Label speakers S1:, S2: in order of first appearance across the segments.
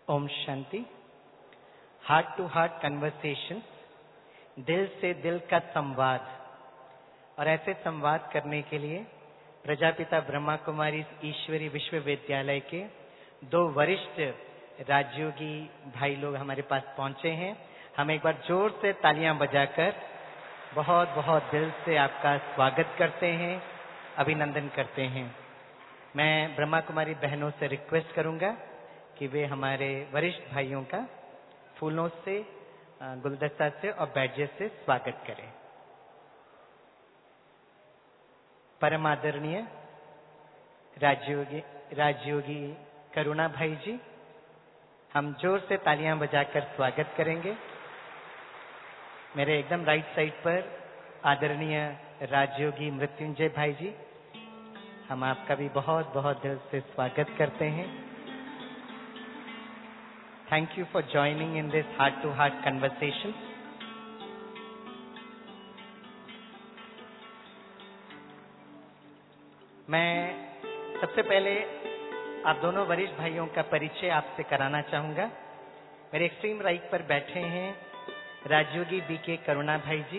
S1: ओम शांति। Heart to heart conversation, दिल से दिल का संवाद। और ऐसे संवाद करने के लिए प्रजापिता ब्रह्मा कुमारी ईश्वरी विश्वविद्यालय के दो वरिष्ठ राजयोगी भाई लोग हमारे पास पहुंचे हैं। हम एक बार जोर से तालियां बजाकर बहुत बहुत दिल से आपका स्वागत करते हैं, अभिनंदन करते हैं। मैं ब्रह्मा कुमारी बहनों से रिक्वेस्ट करूंगा कि वे हमारे वरिष्ठ भाइयों का फूलों से, गुलदस्ता से और बैडजेस से स्वागत करें। परम आदरणीय राजयोगी करुणा भाई जी, हम जोर से तालियां बजाकर स्वागत करेंगे। मेरे एकदम राइट साइड पर आदरणीय राजयोगी मृत्युंजय भाई जी, हम आपका भी बहुत बहुत दिल से स्वागत करते हैं। Thank you for joining in this heart to heart conversation. मैं सबसे पहले आप दोनों वरिष्ठ भाइयों का परिचय आपसे कराना चाहूंगा। मेरे एक्सट्रीम राइट पर बैठे हैं राजयोगी बीके करुणा भाई जी।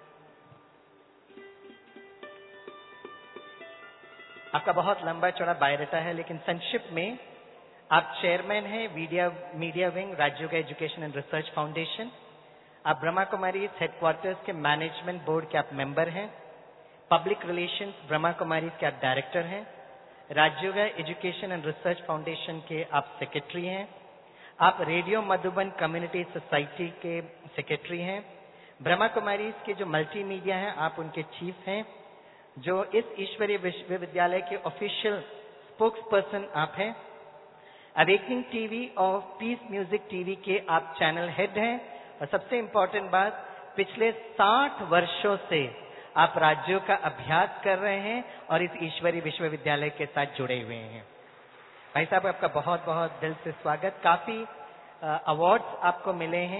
S1: आपका बहुत लंबा चौड़ा बायोडाटा है, लेकिन संक्षिप्त में आप चेयरमैन हैं media wing Rajyoga education and research foundation. आप ब्रह्मा कुमारी हेडक्वार्टर्स के मैनेजमेंट बोर्ड के आप मेंबर हैं। पब्लिक रिलेशंस ब्रह्मा कुमारी के आप डायरेक्टर हैं। Rajyoga education and research foundation के आप सेक्रेटरी हैं। आप रेडियो मधुबन कम्युनिटी सोसाइटी के सेक्रेटरी हैं। ब्रह्मा कुमारी के जो मल्टीमीडिया हैं आप उनके चीफ हैं। जो इस ईश्वरीय विश्वविद्यालय के ऑफिशियल स्पोक्स पर्सन आप हैं। अवेकनिंग टीवी और पीस म्यूजिक टीवी के आप चैनल हेड हैं। और सबसे इंपॉर्टेंट बात, पिछले 60 वर्षों से आप राज्यों का अभ्यास कर रहे हैं और इस ईश्वरीय विश्वविद्यालय के साथ जुड़े हुए हैं। भाई साहब, आपका बहुत बहुत दिल से स्वागत। काफी अवार्ड्स आपको मिले हैं।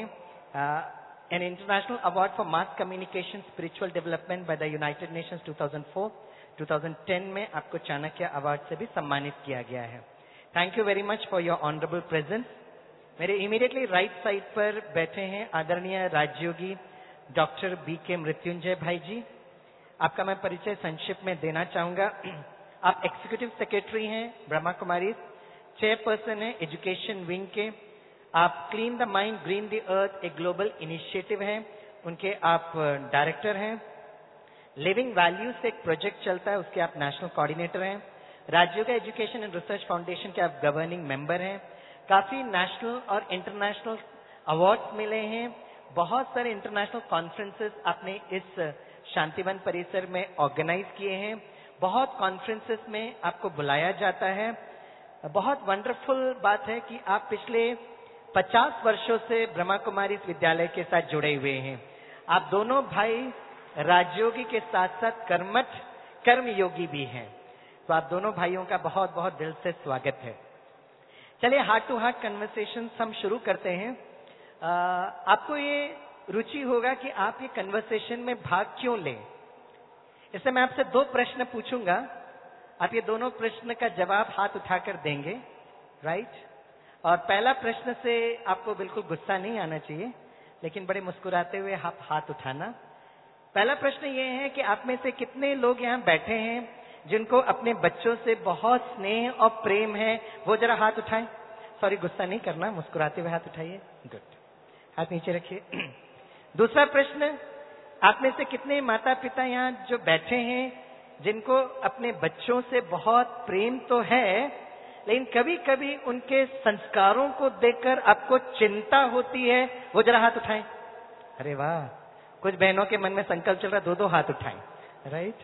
S1: An international award for mass communication spiritual development by the United Nations 2004, 2010 में आपको चाणक्य अवार्ड से भी सम्मानित किया गया है। Thank you very much for your honourable presence. मेरे इमीडिएटली राइट साइड पर बैठे हैं आदरणीय राजयोगी डॉक्टर बीके मृत्युंजय भाई जी। आपका मैं परिचय संक्षिप्त में देना चाहूंगा। आप एग्जीक्यूटिव सेक्रेटरी हैं ब्रह्मा कुमारी, चेयरपर्सन हैं एजुकेशन विंग के। आप clean the mind green the earth एक ग्लोबल इनिशिएटिव है, उनके आप डायरेक्टर हैं। लिविंग वैल्यूज से एक प्रोजेक्ट चलता है, उसके आप नेशनल कोऑर्डिनेटर हैं। Rajyoga education and research foundation के आप गवर्निंग मेंबर हैं। काफी नेशनल और इंटरनेशनल अवार्ड्स मिले हैं। बहुत सारे इंटरनेशनल कॉन्फ्रेंसेस आपने इस शांतिवन परिसर में ऑर्गेनाइज किए हैं। बहुत कॉन्फ्रेंसेस में आपको बुलाया जाता है। बहुत वंडरफुल बात है कि आप पिछले 50 वर्षों से ब्रह्मा कुमारी विद्यालय के साथ जुड़े हुए हैं। आप दोनों भाई राजयोगी के साथ साथ कर्मठ कर्मयोगी भी हैं। तो आप दोनों भाइयों का बहुत बहुत दिल से स्वागत है। चलिए हार्ट टू हार्ट कन्वर्सेशन हम शुरू करते हैं। आपको ये रुचि होगा कि आप ये कन्वर्सेशन में भाग क्यों लें। इससे मैं आपसे 2 प्रश्न पूछूंगा। आप ये दोनों प्रश्न का जवाब हाथ उठाकर देंगे, राइट? और पहला प्रश्न से आपको बिल्कुल गुस्सा नहीं आना चाहिए, लेकिन बड़े मुस्कुराते हुए आप हाथ उठाना। पहला प्रश्न ये है कि आप में से कितने लोग यहाँ बैठे हैं जिनको अपने बच्चों से बहुत स्नेह और प्रेम है, वो जरा हाथ उठाएं। सॉरी, गुस्सा नहीं करना, मुस्कुराते हुए हाथ उठाइए। गुड, हाथ नीचे रखिए। दूसरा प्रश्न, आप में से कितने माता पिता यहाँ जो बैठे हैं जिनको अपने बच्चों से बहुत प्रेम तो है, लेकिन कभी कभी उनके संस्कारों को देखकर आपको चिंता होती है, वो जरा हाथ उठाएं। अरे वाह, कुछ बहनों के मन में संकल्प चल रहा, 2-2 हाथ उठाएं, राइट?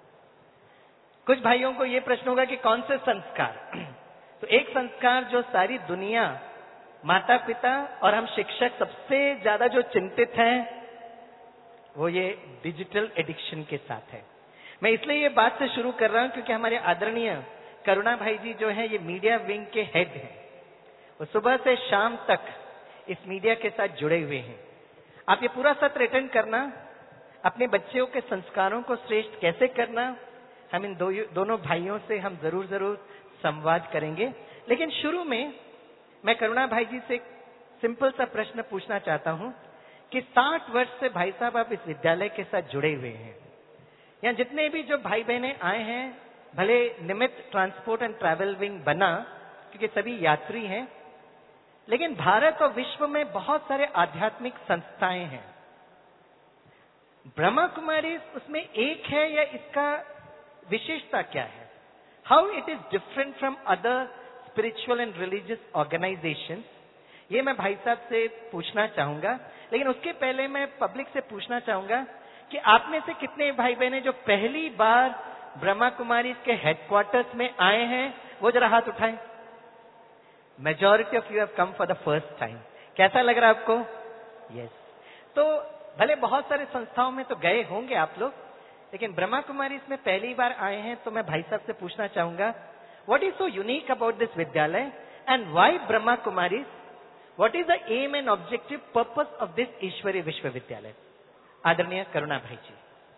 S1: कुछ भाइयों को ये प्रश्न होगा कि कौन से संस्कार। तो एक संस्कार जो सारी दुनिया, माता पिता और हम शिक्षक सबसे ज्यादा जो चिंतित हैं, वो ये डिजिटल एडिक्शन के साथ है। मैं इसलिए ये बात से शुरू कर रहा हूं क्योंकि हमारे आदरणीय करुणा भाई जी जो है ये मीडिया विंग के हेड हैं। वो सुबह से शाम तक इस मीडिया के साथ जुड़े हुए हैं। आप ये पूरा सत्र अटेंड करना, अपने बच्चों के संस्कारों को श्रेष्ठ कैसे करना, हम इन दोनों भाइयों से हम जरूर संवाद करेंगे। लेकिन शुरू में मैं करुणा भाई जी से एक सिंपल सा प्रश्न पूछना चाहता हूं कि 60 वर्ष से भाई साहब आप इस विद्यालय के साथ जुड़े हुए हैं। यहाँ जितने भी जो भाई बहनें आए हैं, भले निमित्त ट्रांसपोर्ट एंड ट्रैवल विंग बना क्योंकि सभी यात्री हैं, लेकिन भारत और विश्व में बहुत सारे आध्यात्मिक संस्थाएं हैं। ब्रह्मा कुमारी उसमें एक है या इसका विशेषता क्या है? How it is different from other spiritual and religious organisations? ये मैं भाई साहब से पूछना चाहूंगा, लेकिन उसके पहले मैं पब्लिक से पूछना चाहूंगा कि आप में से कितने भाई बहन जो पहली बार ब्रह्मा कुमारी के हेडक्वार्टर्स में आए हैं, वो जरा हाथ उठाएं। Majority of you have come for the first time. कैसा लग रहा है आपको? यस। तो भले बहुत सारे संस्थाओं में तो गए होंगे आप लोग, लेकिन ब्रह्मा कुमारी इसमें पहली बार आए हैं, तो मैं भाई साहब से पूछना चाहूंगा, what is so unique about this विद्यालय and why Brahma Kumari? What is the aim and objective purpose of this ईश्वरीय विश्वविद्यालय? आदरणीय करुणा भाई जी।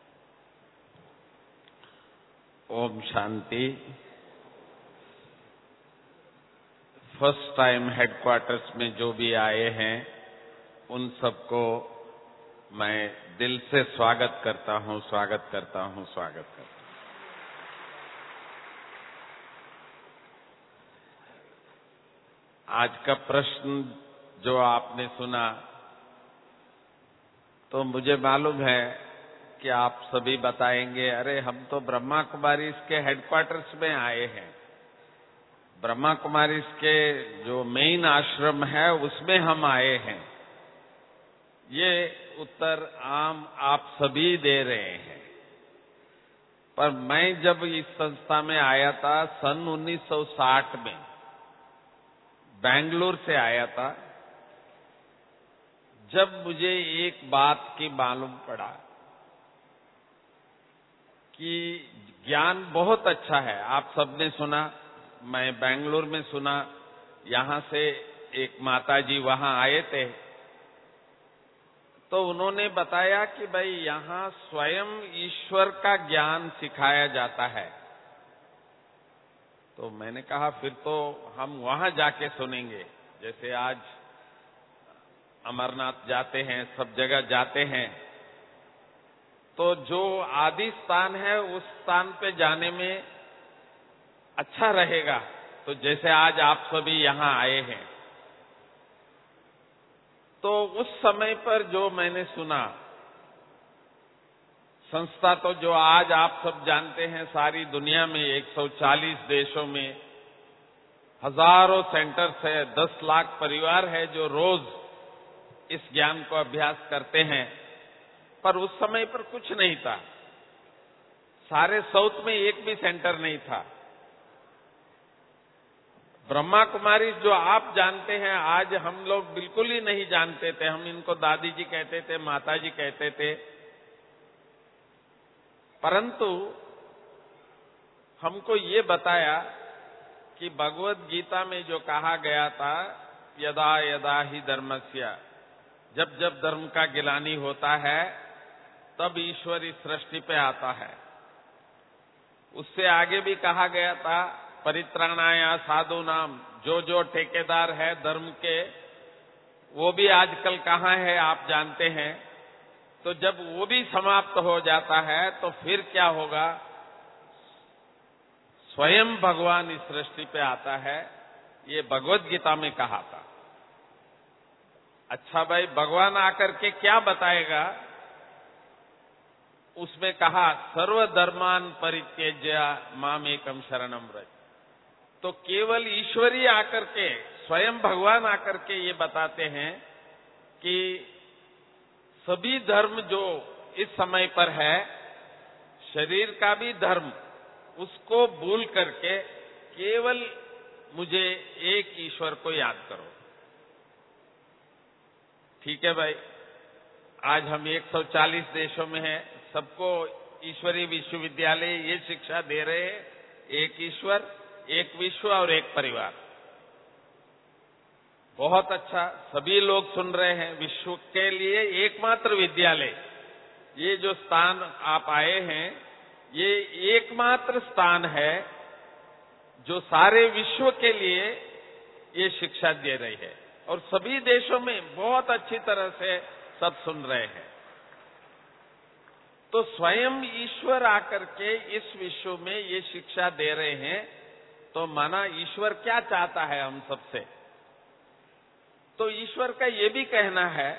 S2: ओम शांति। फर्स्ट टाइम हेडक्वार्टर्स में जो भी आए हैं, उन सबको मैं दिल से स्वागत करता हूं, स्वागत करता हूं, स्वागत करता हूं। आज का प्रश्न जो आपने सुना, तो मुझे मालूम है कि आप सभी बताएंगे, अरे हम तो ब्रह्मा कुमारी के हेडक्वार्टर्स में आए हैं, ब्रह्मा कुमारी के जो मेन आश्रम है उसमें हम आए हैं। ये उत्तर आम आप सभी दे रहे हैं। पर मैं जब इस संस्था में आया था सन 1960 में, बेंगलुरु से आया था, जब मुझे एक बात की मालूम पड़ा कि ज्ञान बहुत अच्छा है। आप सबने सुना, मैं बेंगलुरु में सुना, यहां से एक माताजी वहां आए थे, तो उन्होंने बताया कि भाई यहां स्वयं ईश्वर का ज्ञान सिखाया जाता है। तो मैंने कहा फिर तो हम वहां जाके सुनेंगे। जैसे आज अमरनाथ जाते हैं, सब जगह जाते हैं, तो जो आदि स्थान है उस स्थान पे जाने में अच्छा रहेगा। तो जैसे आज आप सभी यहां आए हैं, तो उस समय पर जो मैंने सुना, संस्था तो जो आज आप सब जानते हैं, सारी दुनिया में 140 देशों में हजारों सेंटर्स है, 10 लाख परिवार है जो रोज इस ज्ञान को अभ्यास करते हैं। पर उस समय पर कुछ नहीं था, सारे साउथ में एक भी सेंटर नहीं था। ब्रह्मा कुमारी जो आप जानते हैं, आज हम लोग बिल्कुल ही नहीं जानते थे। हम इनको दादी जी कहते थे, माता जी कहते थे, परंतु हमको ये बताया कि भगवत गीता में जो कहा गया था, यदा यदा ही धर्मस्य, जब जब धर्म का गिलानी होता है तब ईश्वर इस सृष्टि पे आता है। उससे आगे भी कहा गया था, परित्राणाय साधु नाम, जो ठेकेदार है धर्म के, वो भी आजकल कहाँ है आप जानते हैं। तो जब वो भी समाप्त हो जाता है तो फिर क्या होगा? स्वयं भगवान इस सृष्टि पे आता है। ये भगवत गीता में कहा था। अच्छा भाई, भगवान आकर के क्या बताएगा? उसमें कहा, सर्वधर्मान परित्यज्य माम एकम शरणम व्रज। तो केवल ईश्वरी आकर के, स्वयं भगवान आकर के ये बताते हैं कि सभी धर्म जो इस समय पर है, शरीर का भी धर्म, उसको भूल करके केवल मुझे एक ईश्वर को याद करो। ठीक है भाई, आज हम 140 देशों में हैं, सबको ईश्वरीय विश्वविद्यालय ये शिक्षा दे रहे हैं, एक ईश्वर, एक विश्व और एक परिवार। बहुत अच्छा, सभी लोग सुन रहे हैं। विश्व के लिए एकमात्र विद्यालय, ये जो स्थान आप आए हैं, ये एकमात्र स्थान है जो सारे विश्व के लिए ये शिक्षा दे रही है और सभी देशों में बहुत अच्छी तरह से सब सुन रहे हैं। तो स्वयं ईश्वर आकर के इस विश्व में ये शिक्षा दे रहे हैं, तो माना ईश्वर क्या चाहता है हम सबसे? तो ईश्वर का ये भी कहना है,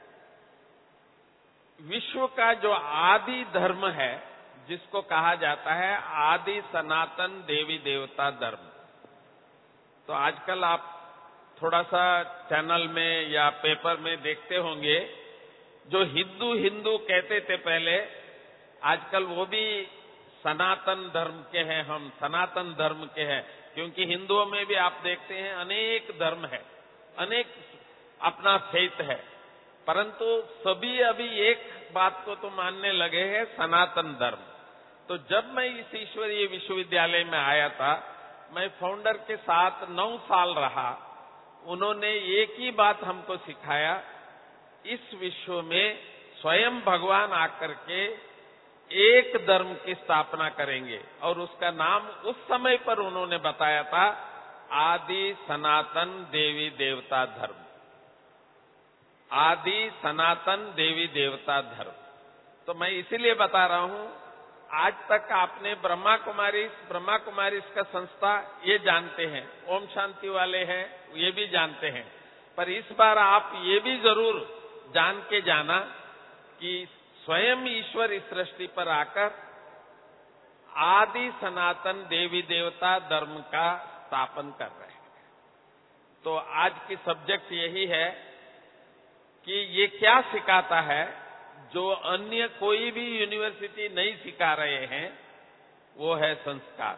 S2: विश्व का जो आदि धर्म है, जिसको कहा जाता है आदि सनातन देवी देवता धर्म। तो आजकल आप थोड़ा सा चैनल में या पेपर में देखते होंगे, जो हिंदू हिंदू कहते थे पहले, आजकल वो भी सनातन धर्म के हैं, हम सनातन धर्म के हैं। क्योंकि हिंदुओं में भी आप देखते हैं अनेक धर्म है, अनेक अपना फेथ है, परंतु सभी अभी एक बात को तो मानने लगे हैं, सनातन धर्म। तो जब मैं इस ईश्वरीय विश्वविद्यालय में आया था, मैं फाउंडर के साथ 9 साल रहा। उन्होंने एक ही बात हमको सिखाया, इस विश्व में स्वयं भगवान आकर के एक धर्म की स्थापना करेंगे और उसका नाम उस समय पर उन्होंने बताया था आदि सनातन देवी देवता धर्म। आदि सनातन देवी देवता धर्म। तो मैं इसीलिए बता रहा हूं, आज तक आपने ब्रह्मा कुमारीज का संस्था ये जानते हैं, ओम शांति वाले हैं ये भी जानते हैं, पर इस बार आप ये भी जरूर जान के जाना कि स्वयं ईश्वर इस सृष्टि पर आकर आदि सनातन देवी देवता धर्म का स्थापन कर रहे हैं। तो आज की सब्जेक्ट यही है कि ये क्या सिखाता है जो अन्य कोई भी यूनिवर्सिटी नहीं सिखा रहे हैं, वो है संस्कार।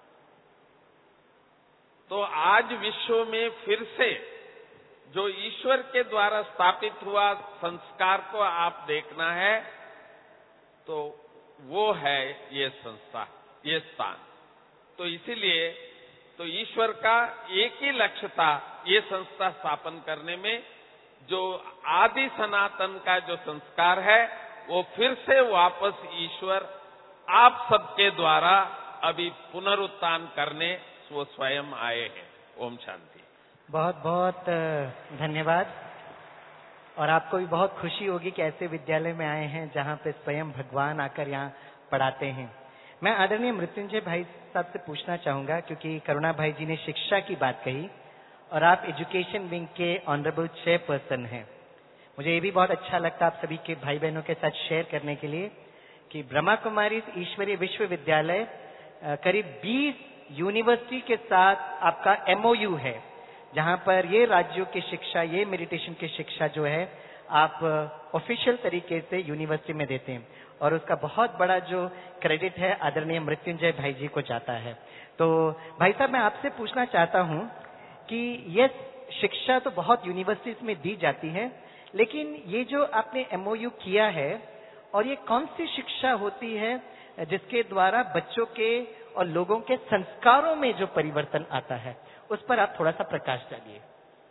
S2: तो आज विश्व में फिर से जो ईश्वर के द्वारा स्थापित हुआ संस्कार को आप देखना है, तो वो है ये संस्था, ये स्थान। तो इसीलिए तो ईश्वर का एक ही लक्ष्य था ये संस्था स्थापन करने में, जो आदि सनातन का जो संस्कार है वो फिर से वापस ईश्वर आप सबके द्वारा अभी पुनरुत्थान करने वो स्वयं आए हैं। ओम शांति।
S1: बहुत बहुत धन्यवाद। और आपको भी बहुत खुशी होगी कि ऐसे विद्यालय में आए हैं जहां पे स्वयं भगवान आकर यहाँ पढ़ाते हैं। मैं आदरणीय मृत्युंजय भाई साहब से पूछना चाहूंगा, क्योंकि करुणा भाई जी ने शिक्षा की बात कही और आप एजुकेशन विंग के ऑनरेबल चेयरपर्सन हैं। मुझे ये भी बहुत अच्छा लगता आप सभी के भाई बहनों के साथ शेयर करने के लिए कि ब्रह्मा कुमारी ईश्वरीय विश्वविद्यालय करीब 20 यूनिवर्सिटी के साथ आपका MOU है, जहां पर ये राज्यों की शिक्षा, ये मेडिटेशन की शिक्षा जो है आप ऑफिशियल तरीके से यूनिवर्सिटी में देते हैं, और उसका बहुत बड़ा जो क्रेडिट है आदरणीय मृत्युंजय भाई जी को जाता है। तो भाई साहब, मैं आपसे पूछना चाहता हूं कि ये शिक्षा तो बहुत यूनिवर्सिटीज में दी जाती है, लेकिन ये जो आपने MOU किया है, और ये कौन सी शिक्षा होती है जिसके द्वारा बच्चों के और लोगों के संस्कारों में जो परिवर्तन आता है, उस पर आप थोड़ा सा प्रकाश डालिए।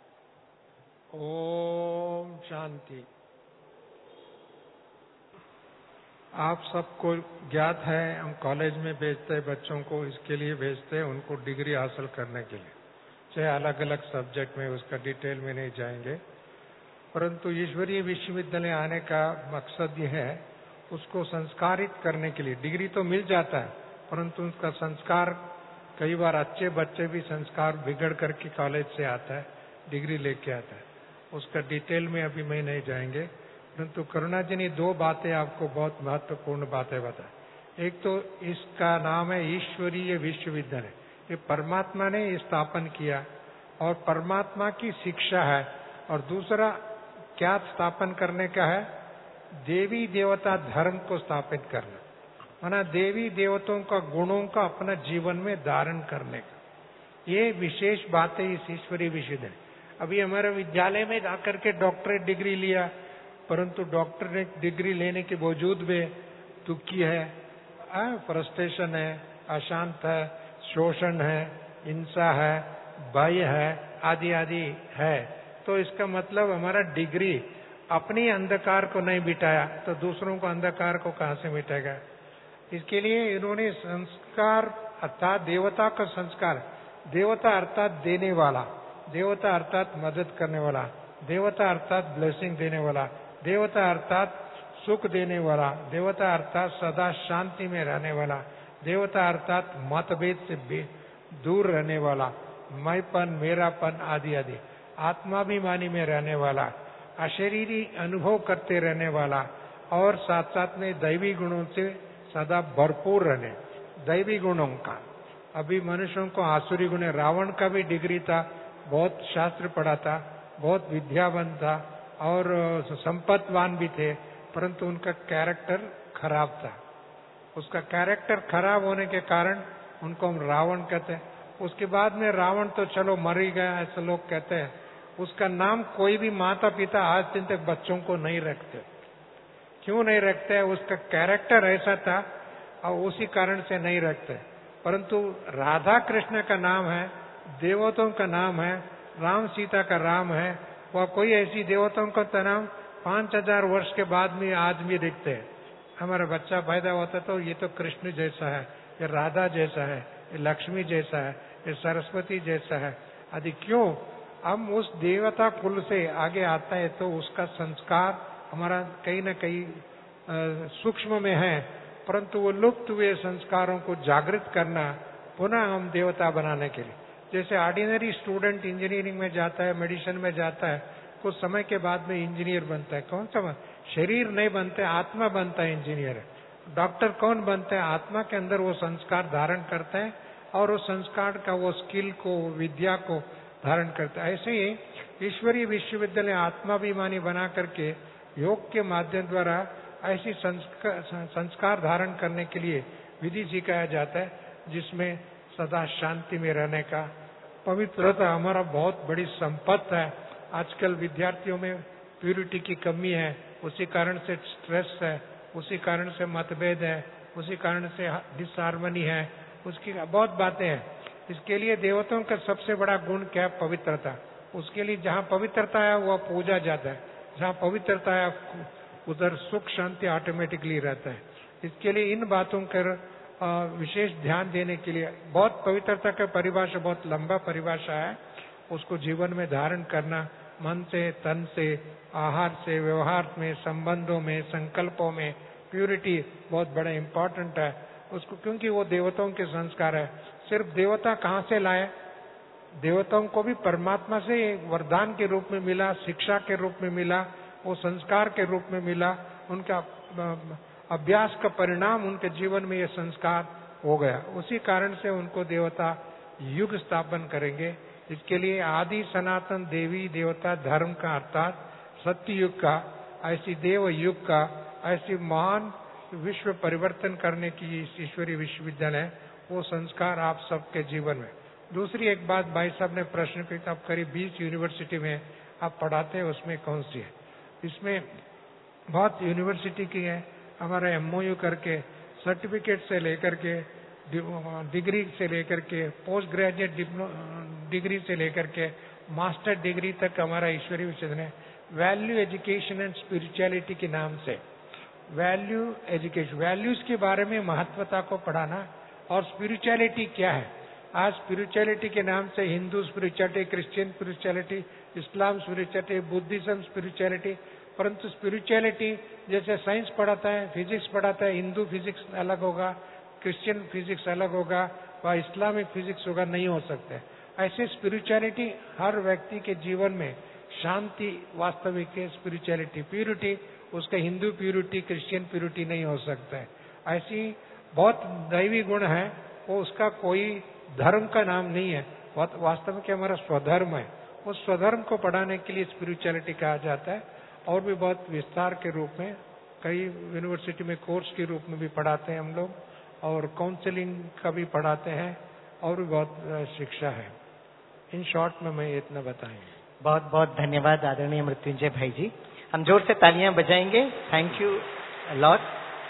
S3: ओम शांति। आप सबको ज्ञात है, हम कॉलेज में भेजते हैं बच्चों को, इसके लिए भेजते हैं उनको डिग्री हासिल करने के लिए, चाहे अलग अलग सब्जेक्ट में, उसका डिटेल में नहीं जाएंगे। परंतु ईश्वरीय विश्वविद्यालय आने का मकसद यह है उसको संस्कारित करने के लिए। डिग्री तो मिल जाता है, परंतु उसका संस्कार, कई बार अच्छे बच्चे भी संस्कार बिगड़ करके कॉलेज से आता है, डिग्री लेके आता है, उसका डिटेल में अभी मैं नहीं जाएंगे। परंतु करुणा जी ने 2 बातें आपको बहुत महत्वपूर्ण बातें बताई। एक तो इसका नाम है ईश्वरीय विश्वविद्यालय, ये परमात्मा ने स्थापन किया और परमात्मा की शिक्षा है। और दूसरा क्या स्थापन करने का है? देवी देवता धर्म को स्थापित करना, माना देवी देवताओं का गुणों का अपना जीवन में धारण करने का। ये विशेष बात है इस ईश्वरीय विश्वविद्यालय। अभी हमारे विद्यालय में जाकर के डॉक्टरेट डिग्री लिया, परंतु डॉक्टरेट डिग्री लेने के बावजूद भी दुखी है, फ्रस्ट्रेशन है, अशांत है, शोषण है, हिंसा है, भय है, आदि आदि है। तो इसका मतलब हमारा डिग्री अपनी अंधकार को नहीं मिटाया तो दूसरों को अंधकार को कहां से मिटेगा? इसके लिए इन्होंने संस्कार अर्थात देवता का संस्कार, देवता अर्थात देने वाला, देवता अर्थात मदद करने वाला, देवता अर्थात ब्लेसिंग देने वाला, देवता अर्थात सुख देने वाला, देवता अर्थात सदा शांति में रहने वाला, देवता अर्थात मतभेद से दूर रहने वाला, मैंपन, मेरापन आदि आदि, आत्माभिमानी में रहने वाला, अशरीरी अनुभव करते रहने वाला और साथ साथ में दैवी गुणों से सदा भरपूर रहने। दैवी गुणों का अभी मनुष्यों को आसुरी गुण, रावण का भी डिग्री था, बहुत शास्त्र पढ़ा था, बहुत विद्यावान था और संपत्तिवान भी थे, परंतु उनका कैरेक्टर खराब था। उसका कैरेक्टर खराब होने के कारण उनको हम रावण कहते हैं। उसके बाद में रावण तो चलो मर ही गया, ऐसे लोग कहते हैं। उसका नाम कोई भी माता पिता आज दिन तक बच्चों को नहीं रखते। क्यों नहीं रखते? उसका कैरेक्टर ऐसा था और उसी कारण से नहीं रखते। परंतु राधा कृष्ण का नाम है, देवताओं का नाम है, राम सीता का राम है, वह कोई ऐसी देवताओं का नाम 5000 वर्ष के बाद में आज भी दिखते हैं। हमारा बच्चा पैदा होता तो ये तो कृष्ण जैसा है, ये राधा जैसा है, ये लक्ष्मी जैसा है, ये सरस्वती जैसा है आदि। क्यों? हम उस देवता कुल से आगे आता है तो उसका संस्कार हमारा कहीं न कहीं सूक्ष्म में है, परंतु वो लुप्त हुए संस्कारों को जागृत करना, पुनः हम देवता बनाने के लिए। जैसे ऑर्डिनरी स्टूडेंट इंजीनियरिंग में जाता है, मेडिसिन में जाता है, कुछ समय के बाद में इंजीनियर बनता है। कौन सा? शरीर नहीं बनते, आत्मा बनता है इंजीनियर। डॉक्टर कौन बनते हैं? आत्मा के अंदर वो संस्कार धारण करते हैं और उस संस्कार का वो स्किल को, विद्या को धारण करते हैं। ऐसे ही ईश्वरीय विश्वविद्यालय आत्माभिमानी बना करके योग के माध्यम द्वारा ऐसी संस्कार धारण करने के लिए विधि सिखाया जाता है, जिसमें सदा शांति में रहने का, पवित्रता हमारा बहुत बड़ी संपत्ति है। आजकल विद्यार्थियों में प्यूरिटी की कमी है, उसी कारण से स्ट्रेस है, उसी कारण से मतभेद है, उसी कारण से डिसहार्मनी है, उसकी बहुत बातें हैं। इसके लिए देवताओं का सबसे बड़ा गुण क्या है? पवित्रता। उसके लिए जहाँ पवित्रता है वह पूजा जाता है, जहाँ पवित्रता है उधर सुख शांति ऑटोमेटिकली रहता है। इसके लिए इन बातों पर विशेष ध्यान देने के लिए, बहुत पवित्रता का परिभाषा बहुत लंबा परिभाषा है, उसको जीवन में धारण करना, मन से, तन से, आहार से, व्यवहार में, संबंधों में, संकल्पों में प्यूरिटी बहुत बड़ा इम्पोर्टेंट है उसको, क्योंकि वो देवताओं के संस्कार है। सिर्फ देवता कहाँ से लाए? देवताओं को भी परमात्मा से वरदान के रूप में मिला, शिक्षा के रूप में मिला, वो संस्कार के रूप में मिला। उनका अभ्यास का परिणाम उनके जीवन में ये संस्कार हो गया। उसी कारण से उनको देवता युग स्थापन करेंगे। इसके लिए आदि सनातन देवी देवता धर्म का अर्थात सत्य युग का, ऐसी देव युग का, ऐसी महान विश्व परिवर्तन करने की ईश्वरीय विश्वविद्यालय, वो संस्कार आप सबके जीवन में। दूसरी एक बात भाई साहब ने प्रश्न किया, आप करीब 20 यूनिवर्सिटी में आप पढ़ाते हैं, उसमें कौन सी है? इसमें बहुत यूनिवर्सिटी की है। हमारा MOU करके सर्टिफिकेट से लेकर के, डिग्री से लेकर के, पोस्ट ग्रेजुएट डिग्री से लेकर के मास्टर डिग्री तक हमारा ईश्वरीय विश्वविद्यालय वैल्यू एजुकेशन एंड स्पिरिचुअलिटी के नाम से, वैल्यू एजुकेशन, वैल्यूज के बारे में महत्वता को पढ़ाना। और स्पिरिचुअलिटी क्या है? आज स्पिरिचुअलिटी के नाम से Hindu spirituality, Christian spirituality, Islam spirituality, Buddhism spirituality, परंतु स्पिरिचुअलिटी जैसे साइंस पढ़ाता है, फिजिक्स पढ़ाता है, हिंदू फिजिक्स अलग होगा, क्रिश्चियन फिजिक्स अलग होगा, व इस्लामिक फिजिक्स होगा, नहीं हो सकते। ऐसे स्पिरिचुअलिटी हर व्यक्ति के जीवन में शांति वास्तविक है। स्पिरिचुअलिटी प्यूरिटी, उसका हिंदू प्यूरिटी, क्रिश्चियन प्यूरिटी नहीं हो सकता है। ऐसी बहुत दैवी गुण है, वो उसका कोई धर्म का नाम नहीं है, वास्तव में हमारा स्वधर्म है। उस स्वधर्म को पढ़ाने के लिए स्पिरिचुअलिटी कहा जाता है। और भी बहुत विस्तार के रूप में कई यूनिवर्सिटी में कोर्स के रूप में भी पढ़ाते हैं हम लोग, और काउंसलिंग का भी पढ़ाते हैं, और भी बहुत शिक्षा है। इन शॉर्ट में मैं इतना बताएंगे।
S1: बहुत बहुत धन्यवाद आदरणीय मृत्युंजय भाई जी। हम जोर से तालियां बजाएंगे। Thank you lot.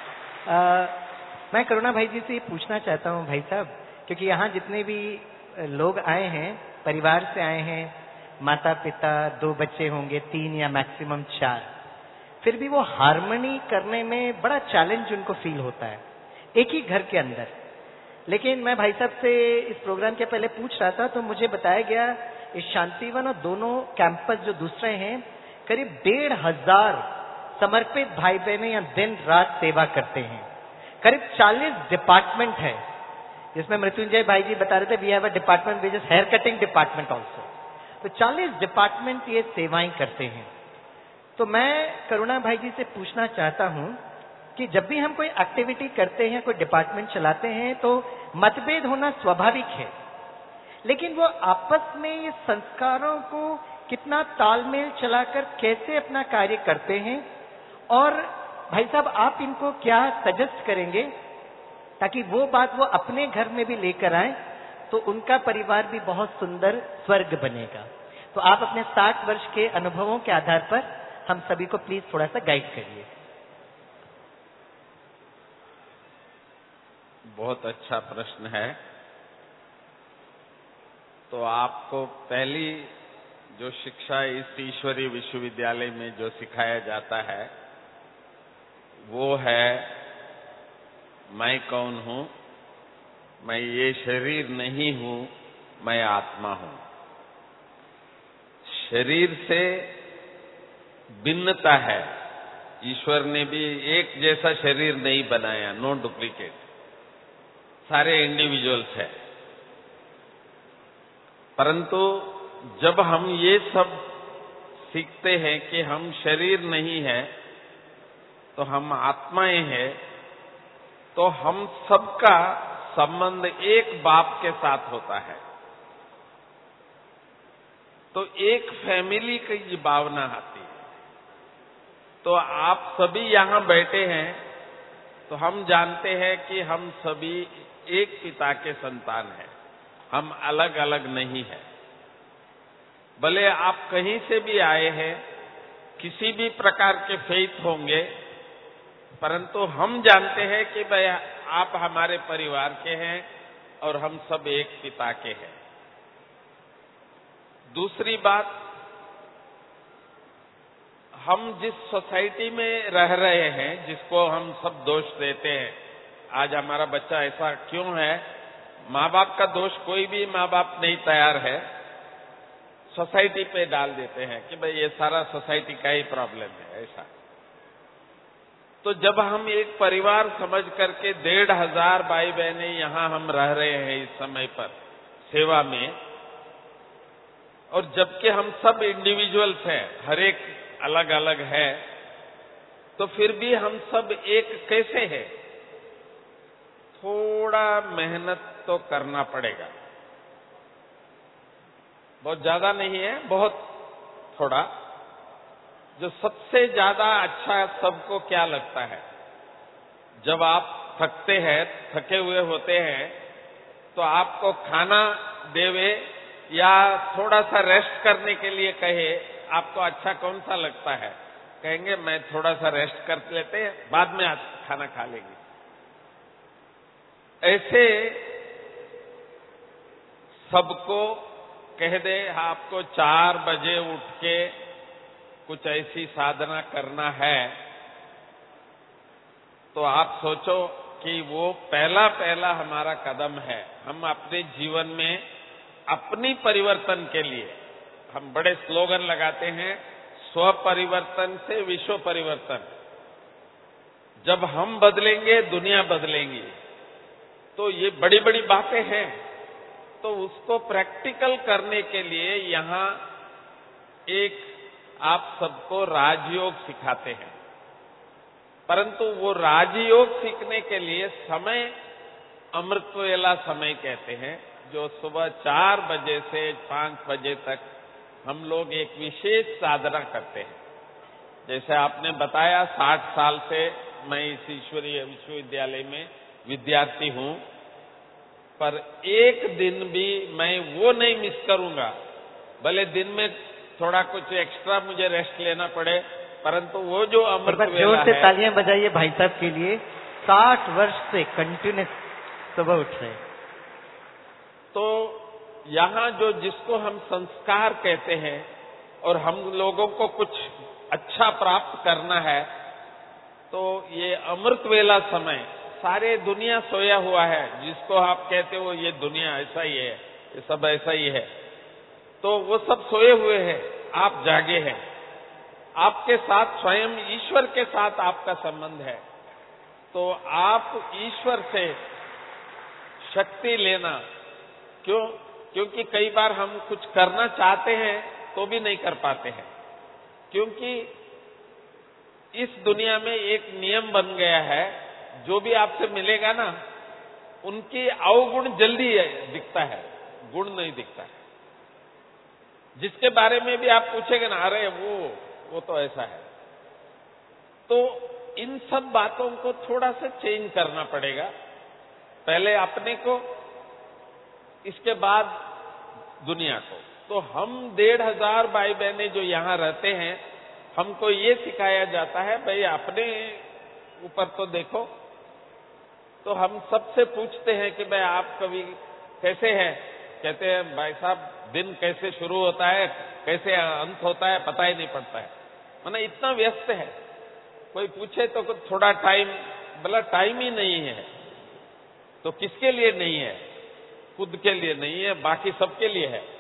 S1: मैं करुणा भाई जी से ये पूछना चाहता हूँ भाई साहब, क्योंकि यहाँ जितने भी लोग आए हैं, परिवार से आए हैं, माता पिता, 2 बच्चे होंगे, 3 या मैक्सिमम 4, फिर भी वो हार्मनी करने में बड़ा चैलेंज उनको फील होता है एक ही घर के अंदर। लेकिन मैं भाई साहब से इस प्रोग्राम के पहले पूछ रहा था तो मुझे बताया गया इस शांतिवन और दोनों कैंपस जो दूसरे हैं, करीब 1,500 समर्पित भाई बहनें यहाँ दिन रात सेवा करते हैं। करीब 40 डिपार्टमेंट है, जिसमें मृत्युंजय भाई जी बता रहे थे we have a department which is hair cutting department also. तो 40 डिपार्टमेंट ये सेवाएं करते हैं। तो मैं करुणा भाई जी से पूछना चाहता हूं कि जब भी हम कोई एक्टिविटी करते हैं, कोई डिपार्टमेंट चलाते हैं, तो मतभेद होना स्वाभाविक है, लेकिन वो आपस में ये संस्कारों को कितना तालमेल चलाकर कैसे अपना कार्य करते हैं, और भाई साहब आप इनको क्या सजेस्ट करेंगे ताकि वो बात वो अपने घर में भी लेकर आए तो उनका परिवार भी बहुत सुंदर स्वर्ग बनेगा। तो आप अपने 60 वर्ष के अनुभवों के आधार पर हम सभी को प्लीज थोड़ा सा गाइड करिए।
S2: बहुत अच्छा प्रश्न है। तो आपको पहली जो शिक्षा इस ईश्वरीय विश्वविद्यालय में जो सिखाया जाता है वो है मैं कौन हूं, मैं ये शरीर नहीं हूं, मैं आत्मा हूं। शरीर से भिन्नता है, ईश्वर ने भी एक जैसा शरीर नहीं बनाया, नो डुप्लीकेट, सारे इंडिविजुअल्स हैं। परंतु जब हम ये सब सीखते हैं कि हम शरीर नहीं है तो हम आत्माएं हैं, तो हम सबका संबंध एक बाप के साथ होता है। तो एक फैमिली की भावना आती है। तो आप सभी यहां बैठे हैं तो हम जानते हैं कि हम सभी एक पिता के संतान हैं, हम अलग अलग नहीं हैं। भले आप कहीं से भी आए हैं, किसी भी प्रकार के फेथ होंगे, परंतु हम जानते हैं कि भाई आप हमारे परिवार के हैं और हम सब एक पिता के हैं। दूसरी बात, हम जिस सोसाइटी में रह रहे हैं, जिसको हम सब दोष देते हैं, आज हमारा बच्चा ऐसा क्यों है, माँ बाप का दोष कोई भी माँ बाप नहीं तैयार है, सोसाइटी पे डाल देते हैं कि भाई ये सारा सोसाइटी का ही प्रॉब्लम है, ऐसा। तो जब हम एक परिवार समझ करके 1,500 भाई बहनें यहां हम रह रहे हैं इस समय पर सेवा में, और जबकि हम सब इंडिविजुअल्स हैं, हर एक अलग अलग है, तो फिर भी हम सब एक कैसे हैं? थोड़ा मेहनत तो करना पड़ेगा। बहुत ज्यादा नहीं है, बहुत थोड़ा। जो सबसे ज्यादा अच्छा सबको क्या लगता है, जब आप थकते हैं, थके हुए होते हैं, तो आपको खाना देवे या थोड़ा सा रेस्ट करने के लिए कहे, आपको अच्छा कौन सा लगता है? कहेंगे मैं थोड़ा सा रेस्ट कर लेते हैं, बाद में आज खाना खा लेंगे। ऐसे सबको कह दे आपको 4 बजे उठ के कुछ ऐसी साधना करना है, तो आप सोचो कि वो पहला हमारा कदम है। हम अपने जीवन में अपनी परिवर्तन के लिए हम बड़े स्लोगन लगाते हैं, स्व परिवर्तन से विश्व परिवर्तन। जब हम बदलेंगे दुनिया बदलेंगी। तो ये बड़ी बड़ी बातें हैं, तो उसको प्रैक्टिकल करने के लिए यहां एक आप सबको राजयोग सिखाते हैं, परंतु वो राजयोग सीखने के लिए समय अमृतवेला समय कहते हैं, जो सुबह 4 बजे से 5 बजे तक हम लोग एक विशेष साधना करते हैं। जैसे आपने बताया 60 साल से मैं इस ईश्वरीय विश्वविद्यालय में विद्यार्थी हूं, पर एक दिन भी मैं वो नहीं मिस करूंगा, भले दिन में थोड़ा कुछ एक्स्ट्रा मुझे रेस्ट लेना पड़े, परंतु वो जो अमृत वेला
S1: जोर से
S2: है।
S1: तालियां बजाइए भाई साहब के लिए, 60 वर्ष से कंटिन्यूस सुबह उठ रहे।
S2: तो यहाँ जो जिसको हम संस्कार कहते हैं और हम लोगों को कुछ अच्छा प्राप्त करना है, तो ये अमृत वेला समय, सारे दुनिया सोया हुआ है, जिसको आप कहते हो ये दुनिया ऐसा ही है, ये सब ऐसा ही है, तो वो सब सोए हुए हैं, आप जागे हैं। आपके साथ स्वयं ईश्वर के साथ आपका संबंध है, तो आप ईश्वर से शक्ति लेना। क्यों? क्योंकि कई बार हम कुछ करना चाहते हैं तो भी नहीं कर पाते हैं, क्योंकि इस दुनिया में एक नियम बन गया है, जो भी आपसे मिलेगा ना, उनकी अवगुण जल्दी दिखता है, गुण नहीं दिखता है। जिसके बारे में भी आप पूछेंगे ना, अरे वो तो ऐसा है। तो इन सब बातों को थोड़ा सा चेंज करना पड़ेगा, पहले अपने को, इसके बाद दुनिया को। तो हम 1,500 भाई बहनें जो यहां रहते हैं, हमको ये सिखाया जाता है, भाई अपने ऊपर तो देखो। तो हम सबसे पूछते हैं कि भाई आप कभी कैसे हैं? कहते हैं भाई साहब दिन कैसे शुरू होता है, कैसे अंत होता है, पता ही नहीं पड़ता है। माने इतना व्यस्त है, कोई पूछे तो थोड़ा टाइम, बोला टाइम ही नहीं है। तो किसके लिए नहीं है? खुद के लिए नहीं है, बाकी सबके लिए है।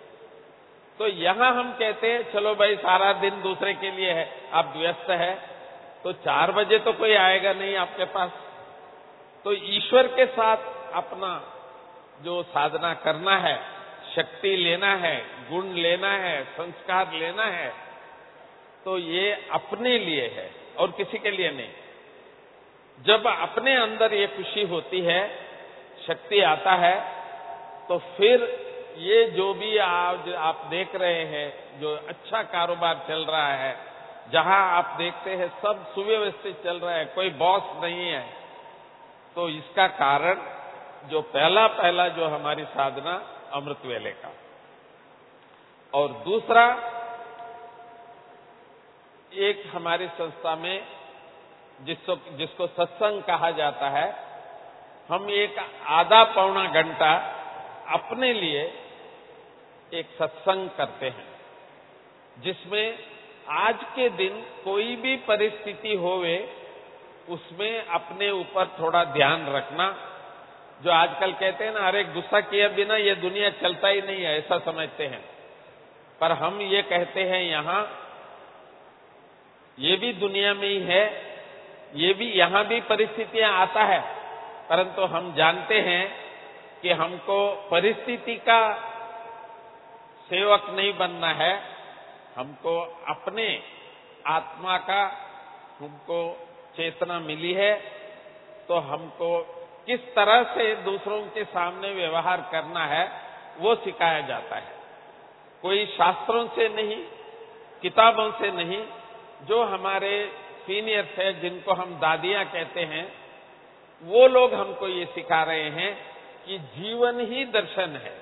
S2: तो यहां हम कहते हैं चलो भाई सारा दिन दूसरे के लिए है, आप व्यस्त है, तो 4 बजे तो कोई आएगा नहीं आपके पास। तो ईश्वर के साथ अपना जो साधना करना है, शक्ति लेना है, गुण लेना है, संस्कार लेना है, तो ये अपने लिए है और किसी के लिए नहीं। जब अपने अंदर ये खुशी होती है, शक्ति आता है, तो फिर ये जो भी आप देख रहे हैं, जो अच्छा कारोबार चल रहा है, जहां आप देखते हैं सब सुव्यवस्थित चल रहा है, कोई बॉस नहीं है, तो इसका कारण जो पहला जो हमारी साधना अमृत वेले का, और दूसरा एक हमारी संस्था में जिसको सत्संग कहा जाता है, हम एक आधा पौना घंटा अपने लिए एक सत्संग करते हैं, जिसमें आज के दिन कोई भी परिस्थिति होवे उसमें अपने ऊपर थोड़ा ध्यान रखना। जो आजकल कहते हैं ना, अरे गुस्सा किए बिना ये दुनिया चलता ही नहीं है, ऐसा समझते हैं। पर हम ये कहते हैं यहां ये भी दुनिया में ही है, ये भी यहां भी परिस्थितियां आता है, परंतु हम जानते हैं कि हमको परिस्थिति का सेवक नहीं बनना है, हमको अपने आत्मा का, हमको चेतना मिली है, तो हमको किस तरह से दूसरों के सामने व्यवहार करना है वो सिखाया जाता है। कोई शास्त्रों से नहीं, किताबों से नहीं, जो हमारे सीनियर्स हैं, जिनको हम दादियां कहते हैं, वो लोग हमको ये सिखा रहे हैं कि जीवन ही दर्शन है,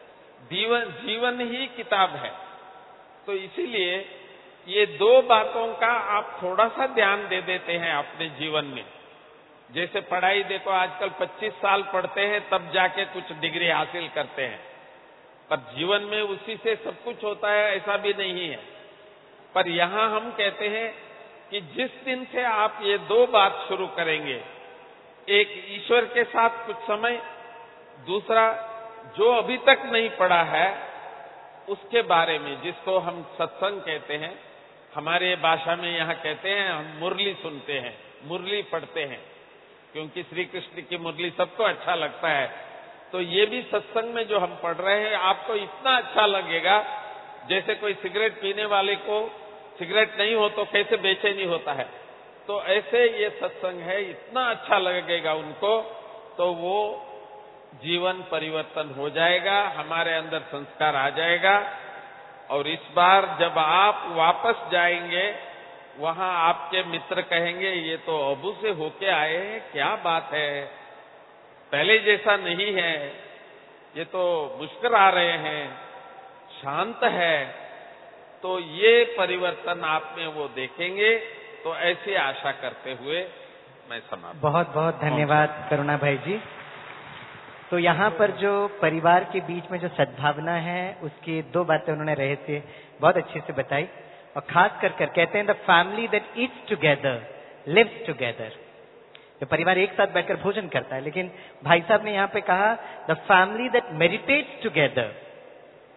S2: जीवन ही किताब है। तो इसीलिए ये 2 बातों का आप थोड़ा सा ध्यान दे देते हैं अपने जीवन में। जैसे पढ़ाई देखो, आजकल 25 साल पढ़ते हैं तब जाके कुछ डिग्री हासिल करते हैं, पर जीवन में उसी से सब कुछ होता है ऐसा भी नहीं है। पर यहां हम कहते हैं कि जिस दिन से आप ये 2 बात शुरू करेंगे, एक ईश्वर के साथ कुछ समय, दूसरा जो अभी तक नहीं पढ़ा है उसके बारे में, जिसको हम सत्संग कहते हैं, हमारे भाषा में यहां कहते हैं हम मुरली सुनते हैं, मुरली पढ़ते हैं, क्योंकि श्री कृष्ण की मुरली सबको अच्छा लगता है। तो ये भी सत्संग में जो हम पढ़ रहे हैं, आपको इतना अच्छा लगेगा जैसे कोई सिगरेट पीने वाले को सिगरेट नहीं हो तो कैसे बेचैनी होता है, तो ऐसे ये सत्संग है, इतना अच्छा लगेगा उनको, तो वो जीवन परिवर्तन हो जाएगा, हमारे अंदर संस्कार आ जाएगा। और इस बार जब आप वापस जाएंगे, वहां आपके मित्र कहेंगे ये तो अबू से होके आए हैं, क्या बात है, पहले जैसा नहीं है, ये तो मुस्कुरा रहे हैं, शांत है। तो ये परिवर्तन आप में वो देखेंगे। तो ऐसी आशा करते हुए मैं समाप्त।
S1: बहुत बहुत धन्यवाद करुणा भाई जी। तो यहाँ पर जो परिवार के बीच में जो सद्भावना है, उसकी 2 बातें उन्होंने रहस्य बहुत अच्छे से बताई। और खास कर कहते हैं the family that eats together lives together, जो परिवार एक साथ बैठकर भोजन करता है। लेकिन भाई साहब ने यहाँ पे कहा the family that meditates together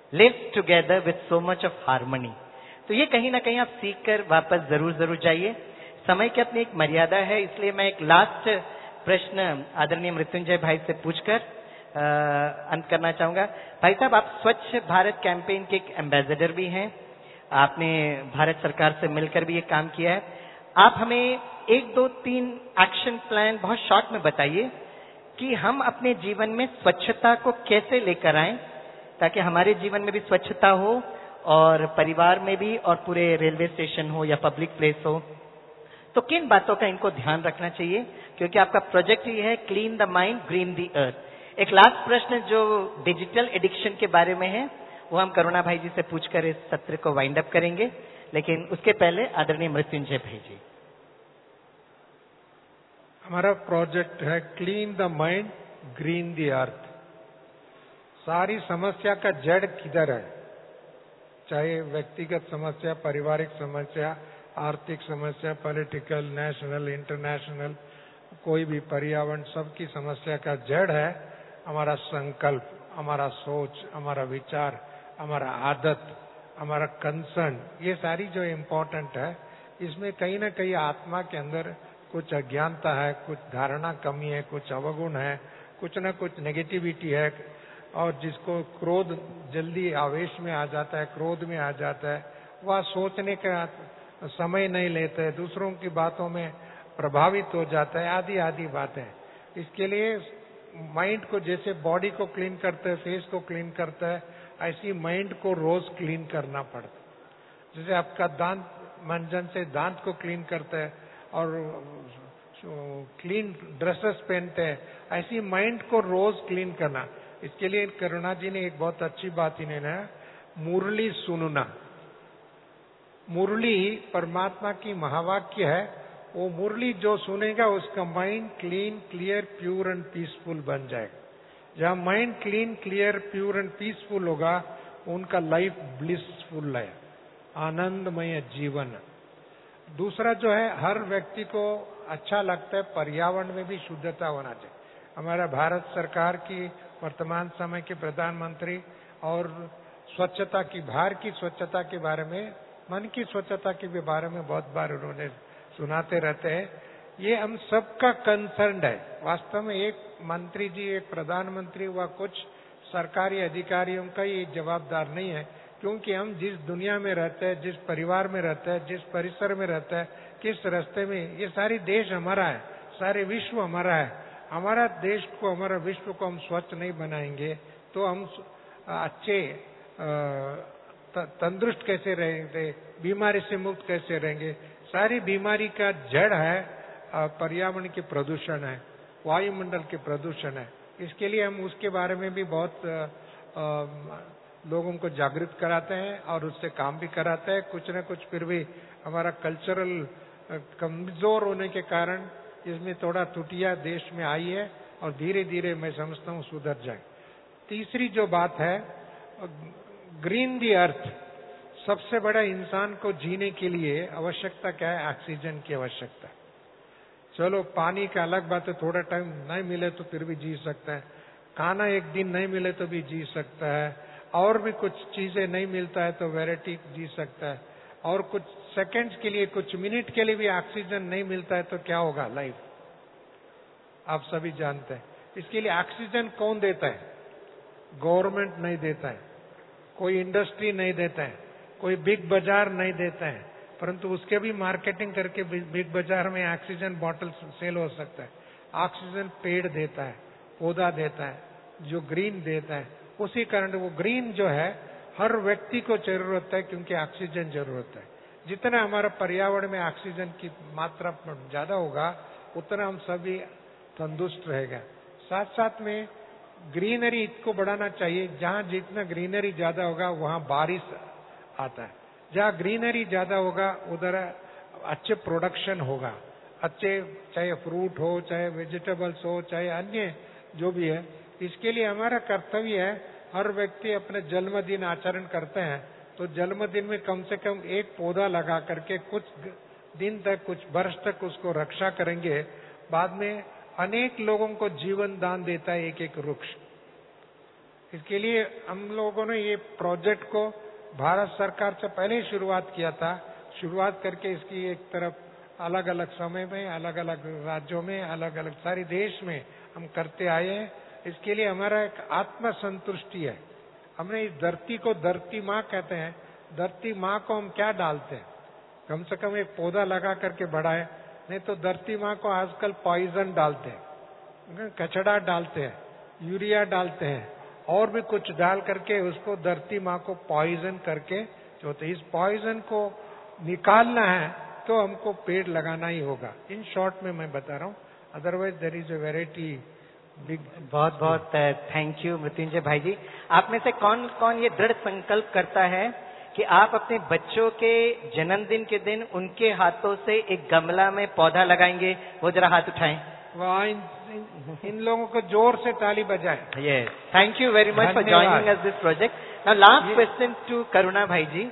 S1: lives together with so much of harmony. तो ये कहीं ना कहीं आप सीख कर वापस जरूर जाइए. समय की अपनी एक मर्यादा है, इसलिए मैं एक लास्ट प्रश्न आदरणीय मृत्युंजय भाई से पूछकर अंत करना चाहूंगा. भाई साहब, आप स्वच्छ भारत कैंपेन के एक एम्बेसडर भी हैं. आपने भारत सरकार से मिलकर भी ये काम किया है. आप हमें 1, 2, 3 एक्शन प्लान बहुत शॉर्ट में बताइए कि हम अपने जीवन में स्वच्छता को कैसे लेकर आएं ताकि हमारे जीवन में भी स्वच्छता हो और परिवार में भी और पूरे रेलवे स्टेशन हो या पब्लिक प्लेस हो. तो किन बातों का इनको ध्यान रखना चाहिए, क्योंकि आपका प्रोजेक्ट ही है clean the mind green the earth. एक लास्ट प्रश्न जो डिजिटल एडिक्शन के बारे में है वो हम करुणा भाई जी से पूछकर इस सत्र को वाइंड अप करेंगे, लेकिन उसके पहले आदरणीय मृत्युंजय भाई जी.
S3: हमारा प्रोजेक्ट है clean the mind green the earth. सारी समस्या का जड़ किधर है, चाहे व्यक्तिगत समस्या, पारिवारिक समस्या, आर्थिक समस्या, पॉलिटिकल, नेशनल, इंटरनेशनल, कोई भी पर्यावरण, सबकी समस्या का जड़ है हमारा संकल्प, हमारा सोच, हमारा विचार, हमारा आदत, हमारा कंसर्न. ये सारी जो इम्पोर्टेंट है, इसमें कहीं ना कहीं आत्मा के अंदर कुछ अज्ञानता है, कुछ धारणा कमी है, कुछ अवगुण है, कुछ ना कुछ नेगेटिविटी है. और जिसको क्रोध जल्दी आवेश में आ जाता है, क्रोध में आ जाता है, वह सोचने का समय नहीं लेते हैं, दूसरों की बातों में प्रभावित हो जाता है, आदि आदि बातें. इसके लिए माइंड को जैसे बॉडी को क्लीन करते हैं, फेस को क्लीन करता है, ऐसी माइंड को रोज क्लीन करना पड़ता है. जैसे आपका दांत मंजन से दांत को क्लीन करते हैं और क्लीन ड्रेसेस पहनते हैं, ऐसी माइंड को रोज क्लीन करना. इसके लिए करुणा जी ने एक बहुत अच्छी बात इन्हें मुरली सुनना. मुरली परमात्मा की महावाक्य है. वो मुरली जो सुनेगा उसका mind clean, clear, pure and peaceful बन जाएगा. जहाँ mind clean, clear, pure and peaceful होगा, उनका लाइफ ब्लिसफुल है, आनंदमय जीवन. दूसरा जो है, हर व्यक्ति को अच्छा लगता है पर्यावरण में भी शुद्धता होना चाहिए. हमारा भारत सरकार की वर्तमान समय के प्रधानमंत्री और स्वच्छता की, बाहर की स्वच्छता के बारे में, मन की स्वच्छता के भी बारे में बहुत बार उन्होंने सुनाते रहते हैं. ये हम सबका कंसर्न है. वास्तव में एक मंत्री जी, एक प्रधानमंत्री व कुछ सरकारी अधिकारियों का ये जवाबदार नहीं है, क्योंकि हम जिस दुनिया में रहते हैं, जिस परिवार में रहते हैं, जिस परिसर में रहते हैं, किस रास्ते में, ये सारी देश हमारा है, सारे विश्व हमारा है. हमारा देश को, हमारा विश्व को हम स्वच्छ नहीं बनाएंगे तो हम अच्छे तंदुरुस्त कैसे रहेंगे, बीमारी से मुक्त कैसे रहेंगे. सारी बीमारी का जड़ है पर्यावरण के प्रदूषण है, वायुमंडल के प्रदूषण है. इसके लिए हम उसके बारे में भी बहुत लोगों को जागृत कराते हैं और उससे काम भी कराते हैं. कुछ न कुछ फिर भी हमारा कल्चरल कमजोर होने के कारण इसमें थोड़ा त्रुटियां देश में आई है और धीरे धीरे मैं समझता हूँ सुधर जाए. तीसरी जो बात है, ग्रीन दी अर्थ. सबसे बड़ा इंसान को जीने के लिए आवश्यकता क्या है? ऑक्सीजन की आवश्यकता. चलो पानी का अलग बात है, थोड़ा टाइम नहीं मिले तो फिर भी जी सकता है, खाना एक दिन नहीं मिले तो भी जी सकता है, और भी कुछ चीजें नहीं मिलता है तो वैरायटी जी सकता है, और कुछ सेकंड्स के लिए, कुछ मिनट के लिए भी ऑक्सीजन नहीं मिलता है तो क्या होगा लाइफ, आप सभी जानते हैं. इसके लिए ऑक्सीजन कौन देता है? गवर्नमेंट नहीं देता है, कोई इंडस्ट्री नहीं देता है, कोई बिग बाजार नहीं देता है, परंतु उसके भी मार्केटिंग करके बिग बाजार में ऑक्सीजन बॉटल सेल हो सकता है. ऑक्सीजन पेड़ देता है, पौधा देता है, जो ग्रीन देता है. उसी कारण वो ग्रीन जो है हर व्यक्ति को जरूरत है, क्योंकि ऑक्सीजन जरूरत है. जितना हमारा पर्यावरण में ऑक्सीजन की मात्रा ज्यादा होगा उतना हम सभी तंदुरुस्त रहेगा. साथ साथ में ग्रीनरी को बढ़ाना चाहिए. जहाँ जितना ग्रीनरी ज्यादा होगा वहाँ बारिश आता है. जहाँ ग्रीनरी ज्यादा होगा उधर अच्छे प्रोडक्शन होगा, अच्छे, चाहे फ्रूट हो, चाहे वेजिटेबल्स हो, चाहे अन्य जो भी है. इसके लिए हमारा कर्तव्य है, हर व्यक्ति अपने जन्मदिन आचरण करते हैं तो जन्मदिन में कम से कम एक पौधा लगा करके कुछ दिन तक, कुछ वर्ष तक उसको रक्षा करेंगे. बाद में अनेक लोगों को जीवन दान देता है एक एक वृक्ष. इसके लिए हम लोगों ने ये प्रोजेक्ट को भारत सरकार से पहले ही शुरुआत किया था। शुरुआत करके इसकी एक तरफ अलग अलग समय में, अलग अलग राज्यों में, अलग अलग सारे देश में हम करते आए हैं। इसके लिए हमारा एक आत्म संतुष्टि है। हमने इस धरती को धरती माँ कहते हैं। धरती माँ को हम क्या डालते हैं? कम से कम एक पौधा लगा करके बढ़ाए, नहीं तो धरती माँ को आजकल पॉइजन डालते हैं, कचड़ा डालते हैं, यूरिया डालते हैं और भी कुछ डाल करके उसको धरती माँ को पॉइजन करके जो इस पॉइजन को निकालना है तो हमको पेड़ लगाना ही होगा। इन शॉर्ट में मैं बता रहा हूँ, otherwise there is a variety big.
S1: बहुत बहुत थैंक यू मृत्युंजय भाई जी। आप में से कौन कौन ये दृढ़ संकल्प करता है कि आप अपने बच्चों के जन्मदिन के दिन उनके हाथों से एक गमला में पौधा लगाएंगे? वो जरा हाथ उठाएं।
S3: वहाँ इन लोगों को जोर से ताली बजाएं।
S1: Yes, thank you very much for
S3: धन्यवाद।
S1: joining us this project. Now last question to करुणा भाई जी।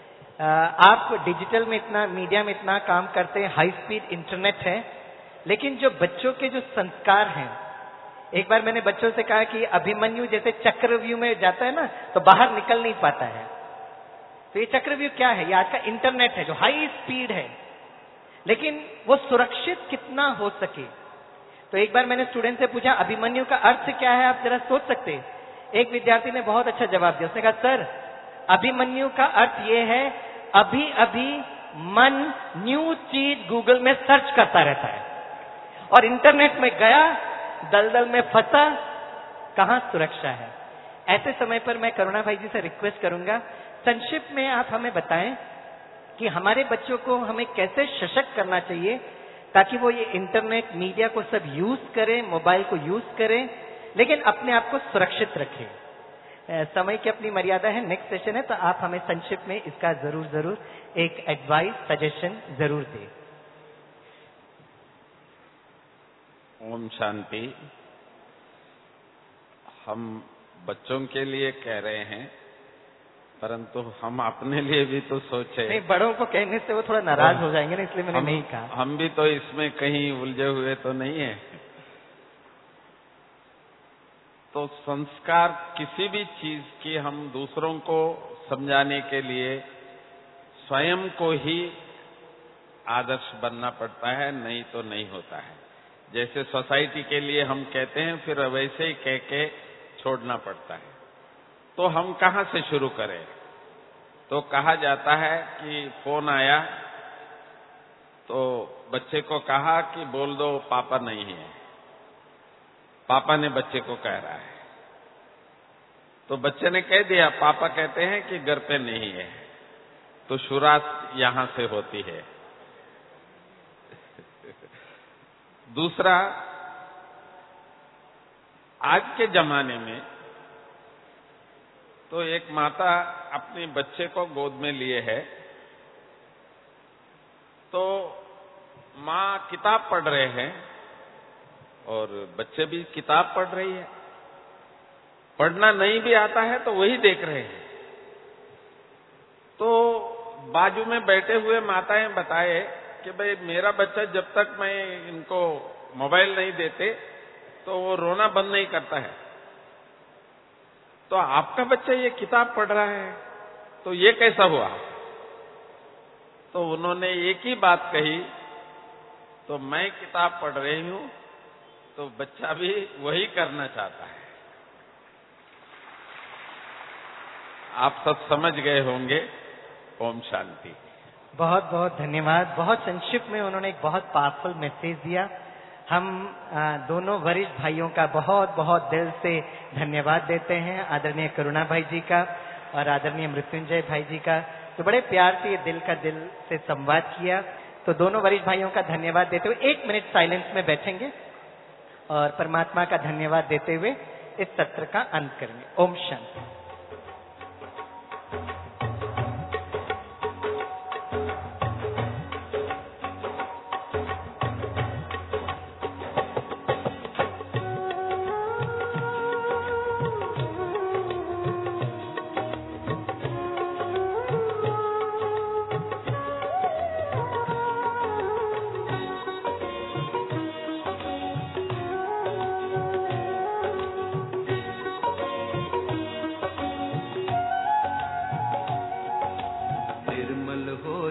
S1: आप डिजिटल में इतना, मीडिया में इतना काम करते हैं, हाई स्पीड इंटरनेट है, लेकिन जो बच्चों के जो संस्कार हैं, एक बार मैंने बच्चों से कहा कि अभिमन्यु जैसे चक्रव्यूह में जाता है ना तो बाहर निकल नहीं पाता है, तो ये चक्रव्यूह क्या है? ये आज का इंटरनेट है जो हाई स्पीड है, लेकिन वो सुरक्षित कितना हो सके। तो एक बार मैंने स्टूडेंट से पूछा अभिमन्यु का अर्थ क्या है, आप जरा सोच सकते हैं? एक विद्यार्थी ने बहुत अच्छा जवाब दिया। उसने कहा सर, अभिमन्यु का अर्थ ये है अभी अभी मन न्यू चीज गूगल में सर्च करता रहता है और इंटरनेट में गया, दलदल में फंसा, कहां सुरक्षा है। ऐसे समय पर मैं करुणा भाई जी से रिक्वेस्ट करूंगा, संक्षिप्त में आप हमें बताएं कि हमारे बच्चों को हमें कैसे सशक्त करना चाहिए ताकि वो ये इंटरनेट मीडिया को सब यूज करें, मोबाइल को यूज करें, लेकिन अपने आप को सुरक्षित रखें। समय की अपनी मर्यादा है, नेक्स्ट सेशन है, तो आप हमें संक्षिप्त में इसका जरूर जरूर एक एडवाइस, सजेशन जरूर दें।
S2: ओम शांति। हम बच्चों के लिए कह रहे हैं, परंतु हम अपने लिए भी तो सोचे।
S1: नहीं, बड़ों को कहने से वो थोड़ा नाराज हो जाएंगे ना, इसलिए मैंने नहीं कहा।
S2: हम भी तो इसमें कहीं उलझे हुए तो नहीं है। तो संस्कार किसी भी चीज की हम दूसरों को समझाने के लिए स्वयं को ही आदर्श बनना पड़ता है, नहीं तो नहीं होता है। जैसे सोसाइटी के लिए हम कहते हैं, फिर वैसे ही कह के छोड़ना पड़ता है। तो हम कहाँ से शुरू करें? तो कहा जाता है कि फोन आया तो बच्चे को कहा कि बोल दो पापा नहीं है। पापा ने बच्चे को कह रहा है, तो बच्चे ने कह दिया पापा कहते हैं कि घर पे नहीं है। तो शुरुआत यहां से होती है। दूसरा, आज के जमाने में तो एक माता अपने बच्चे को गोद में लिए है, तो माँ किताब पढ़ रहे हैं और बच्चे भी किताब पढ़ रही है। पढ़ना नहीं भी आता है तो वही देख रहे हैं। तो बाजू में बैठे हुए माताएं बताए कि भाई मेरा बच्चा जब तक मैं इनको मोबाइल नहीं देते तो वो रोना बंद नहीं करता है, तो आपका बच्चा ये किताब पढ़ रहा है तो ये कैसा हुआ? तो उन्होंने एक ही बात कही, तो मैं किताब पढ़ रही हूं तो बच्चा भी वही करना चाहता है। आप सब समझ गए होंगे। ओम शांति।
S1: बहुत बहुत धन्यवाद। बहुत संक्षिप्त में उन्होंने एक बहुत पावरफुल मैसेज दिया। हम दोनों वरिष्ठ भाइयों का बहुत बहुत दिल से धन्यवाद देते हैं, आदरणीय करुणा भाई जी का और आदरणीय मृत्युंजय भाई जी का। तो बड़े प्यार से ये दिल का दिल से संवाद किया। तो दोनों वरिष्ठ भाइयों का धन्यवाद देते हुए 1 मिनट साइलेंस में बैठेंगे और परमात्मा का धन्यवाद देते हुए इस सत्र का अंत करेंगे। ओम शांति।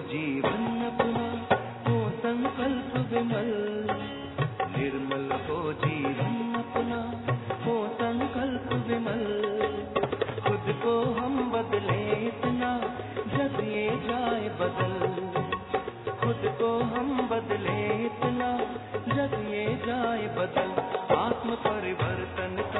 S4: जीवन अपना, हो संकल्प विमल। निर्मल हो जीवन अपना, हो संकल्प विमल। खुद को हम बदले इतना, जग ये जाए बदल। खुद को हम बदले इतना, जग ये जाए बदल। आत्म परिवर्तन